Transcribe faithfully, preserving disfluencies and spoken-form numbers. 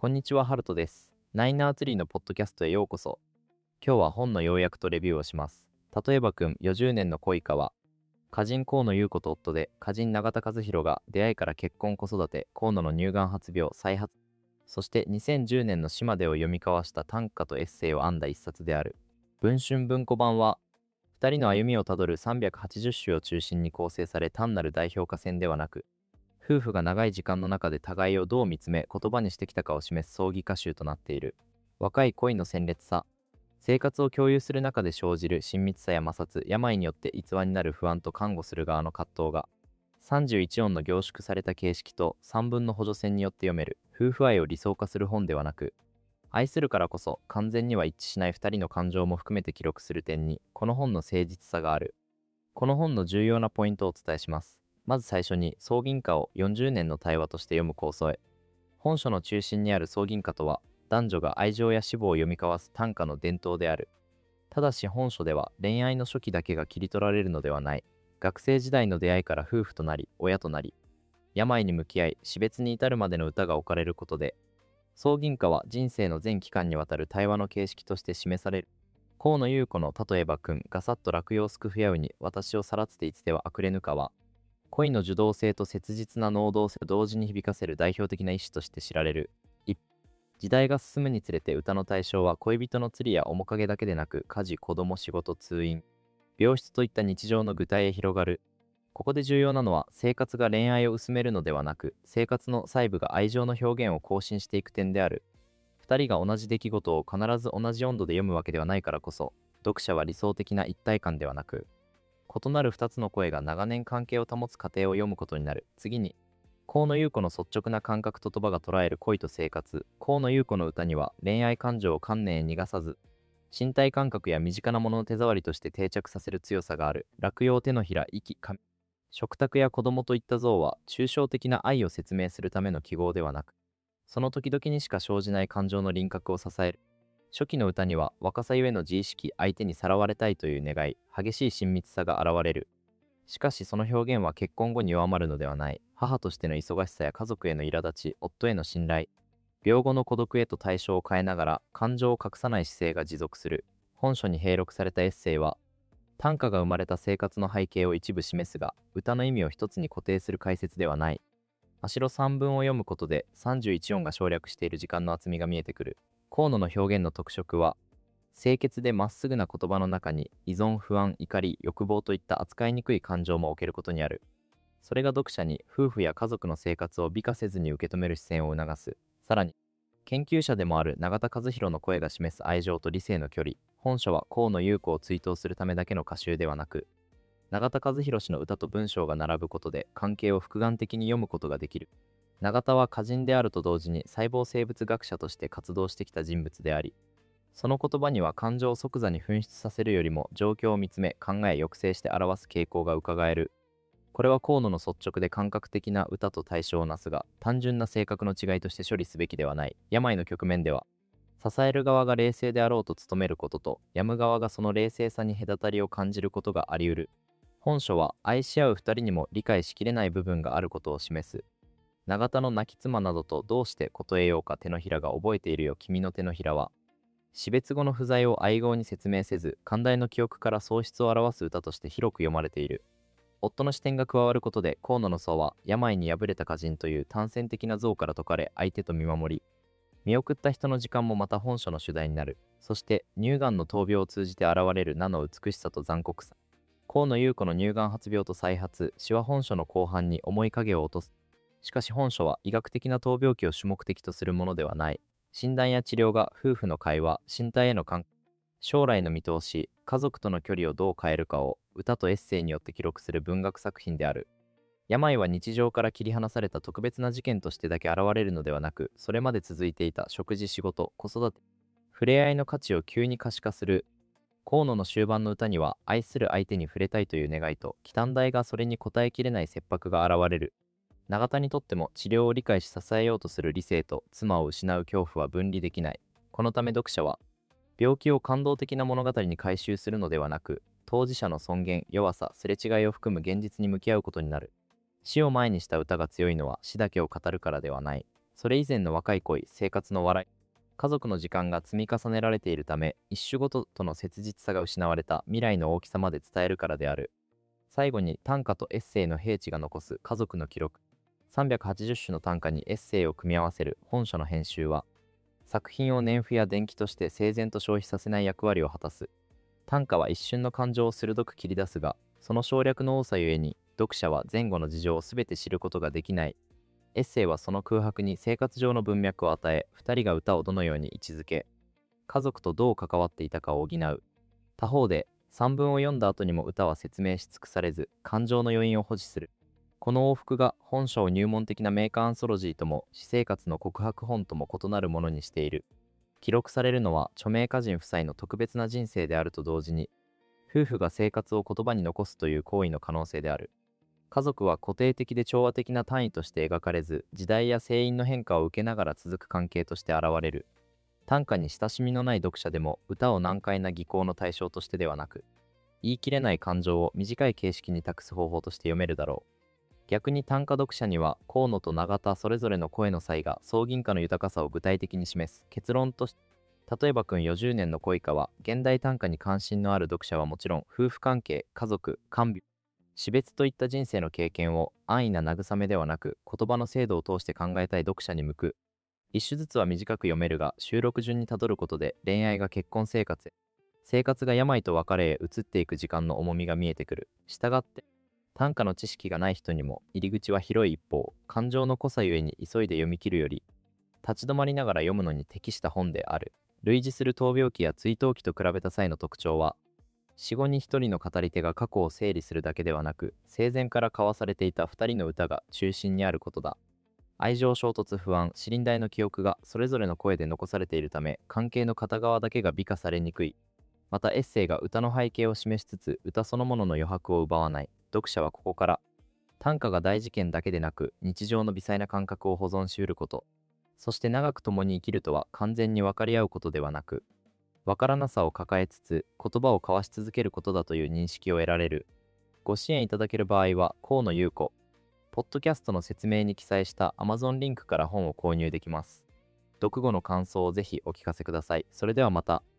こんにちは、ハルトです。ナイナーツリーのポッドキャストへようこそ。今日は本の要約とレビューをします。例えばくん、よじゅうねんの恋かは、歌人河野優子と夫で、歌人永田和弘が出会いから結婚子育て、河野の乳がん発病、再発、そしてにせんじゅうねんの島でを読み交わした短歌とエッセイを編んだ一冊である。文春文庫版は、ふたりの歩みをたどるさんびゃくはちじゅっ首を中心に構成され、単なる代表歌戦ではなく、夫婦が長い時間の中で互いをどう見つめ言葉にしてきたかを示す葬儀歌集となっている。若い恋の鮮烈さ、生活を共有する中で生じる親密さや摩擦、病によって逸話になる不安と看護する側の葛藤が、さんじゅういち音の凝縮された形式とさんぶんの補助線によって読める夫婦愛を理想化する本ではなく、愛するからこそ完全には一致しないふたりの感情も含めて記録する点に、この本の誠実さがある。この本の重要なポイントをお伝えします。まず最初に、葬吟歌をよんじゅうねんの対話として読む構想へ。本書の中心にある葬吟歌とは、男女が愛情や死亡を読み交わす短歌の伝統である。ただし本書では恋愛の初期だけが切り取られるのではない。学生時代の出会いから夫婦となり、親となり、病に向き合い、死別に至るまでの歌が置かれることで、葬吟歌は人生の全期間にわたる対話の形式として示される。河野優子の例えばくんがさっと落葉すくふやうに私をさらつていつてはあくれぬかは、恋の受動性と切実な能動性を同時に響かせる代表的な一種として知られる。一時代が進むにつれて歌の対象は恋人の釣りや面影だけでなく、家事、子供、仕事、通院、病室といった日常の具体へ広がる。ここで重要なのは、生活が恋愛を薄めるのではなく、生活の細部が愛情の表現を更新していく点である。二人が同じ出来事を必ず同じ温度で読むわけではないからこそ、読者は理想的な一体感ではなく、異なる二つの声が長年関係を保つ過程を読むことになる。次に、河野優子の率直な感覚と言葉が捉える恋と生活。河野優子の歌には恋愛感情を観念へ逃がさず、身体感覚や身近なものの手触りとして定着させる強さがある。落葉、手のひら、息、髪。食卓や子供といった像は抽象的な愛を説明するための記号ではなく、その時々にしか生じない感情の輪郭を支える。初期の歌には若さゆえの自意識、相手にさらわれたいという願い、激しい親密さが現れる。しかしその表現は結婚後に弱まるのではない。母としての忙しさや家族への苛立ち、夫への信頼、病後の孤独へと対象を変えながら感情を隠さない姿勢が持続する。本書に併録されたエッセイは、短歌が生まれた生活の背景を一部示すが、歌の意味を一つに固定する解説ではない。真白さんぶんを読むことでさんじゅういち音が省略している時間の厚みが見えてくる。河野の表現の特色は、清潔でまっすぐな言葉の中に依存、不安、怒り、欲望といった扱いにくい感情も置けることにある。それが読者に夫婦や家族の生活を美化せずに受け止める視線を促す。さらに、研究者でもある永田和弘の声が示す愛情と理性の距離。本書は河野優子を追悼するためだけの歌集ではなく、永田和弘氏の歌と文章が並ぶことで関係を複眼的に読むことができる。永田は歌人であると同時に細胞生物学者として活動してきた人物であり、その言葉には感情を即座に噴出させるよりも状況を見つめ考え抑制して表す傾向がうかがえる。これは河野の率直で感覚的な歌と対象をなすが、単純な性格の違いとして処理すべきではない。病の局面では、支える側が冷静であろうと努めることと、病む側がその冷静さに隔たりを感じることがあり得る。本書は愛し合う二人にも理解しきれない部分があることを示す。永田の亡き妻などとどうして答えようか手のひらが覚えているよ君の手のひらは、死別後の不在を愛語に説明せず、寛大の記憶から喪失を表す歌として広く読まれている。夫の視点が加わることで、河野の層は病に敗れた歌人という単線的な像から解かれ、相手と見守り、見送った人の時間もまた本書の主題になる。そして、乳がんの闘病を通じて現れる名の美しさと残酷さ。河野優子の乳がん発病と再発、死は本書の後半に重い影を落とす。しかし本書は医学的な闘病期を主目的とするものではない。診断や治療が夫婦の会話、身体への関係、将来の見通し、家族との距離をどう変えるかを歌とエッセイによって記録する文学作品である。病は日常から切り離された特別な事件としてだけ現れるのではなく、それまで続いていた食事、仕事、子育て、触れ合いの価値を急に可視化する。河野の終盤の歌には、愛する相手に触れたいという願いと、忌憚大がそれに応えきれない切迫が現れる。永田にとっても治療を理解し支えようとする理性と妻を失う恐怖は分離できない。このため読者は、病気を感動的な物語に回収するのではなく、当事者の尊厳、弱さ、すれ違いを含む現実に向き合うことになる。死を前にした歌が強いのは死だけを語るからではない。 それ以前の若い恋、生活の笑い、家族の時間が積み重ねられているため、一種ごととの切実さが失われた未来の大きさまで伝えるからである。最後に短歌とエッセイの平地が残す家族の記録。さんびゃくはちじゅっ種の短歌にエッセイを組み合わせる本書の編集は、作品を年譜や伝記として整然と消費させない役割を果たす。短歌は一瞬の感情を鋭く切り出すが、その省略の多さゆえに、読者は前後の事情をすべて知ることができない。エッセイはその空白に生活上の文脈を与え、二人が歌をどのように位置づけ、家族とどう関わっていたかを補う。他方で、散文を読んだ後にも歌は説明し尽くされず、感情の余韻を保持する。この往復が本書を入門的なメーカーアンソロジーとも私生活の告白本とも異なるものにしている。記録されるのは著名歌人夫妻の特別な人生であると同時に、夫婦が生活を言葉に残すという行為の可能性である。家族は固定的で調和的な単位として描かれず、時代や声韻の変化を受けながら続く関係として現れる。短歌に親しみのない読者でも歌を難解な技巧の対象としてではなく、言い切れない感情を短い形式に託す方法として読めるだろう。逆に短歌読者には河野と永田それぞれの声の差異が総吟歌の豊かさを具体的に示す。結論として、例えばくんよじゅうねんの恋歌は現代短歌に関心のある読者はもちろん、夫婦関係、家族、看病、死別といった人生の経験を安易な慰めではなく言葉の精度を通して考えたい読者に向く。一首ずつは短く読めるが、収録順にたどることで恋愛が結婚生活へ、生活が病と別れへ移っていく時間の重みが見えてくる。したがって短歌の知識がない人にも入り口は広い一方、感情の濃さゆえに急いで読み切るより立ち止まりながら読むのに適した本である。類似する闘病記や追悼記と比べた際の特徴は、死後に一人の語り手が過去を整理するだけではなく、生前から交わされていた二人の歌が中心にあることだ。愛情衝突不安、死輪台の記憶がそれぞれの声で残されているため、関係の片側だけが美化されにくい。またエッセイが歌の背景を示しつつ、歌そのものの余白を奪わない。読者はここから、短歌が大事件だけでなく、日常の微細な感覚を保存しうること。そして長く共に生きるとは完全に分かり合うことではなく、分からなさを抱えつつ言葉を交わし続けることだという認識を得られる。ご支援いただける場合は、河野優子、ポッドキャストの説明に記載した Amazon リンクから本を購入できます。読後の感想をぜひお聞かせください。それではまた。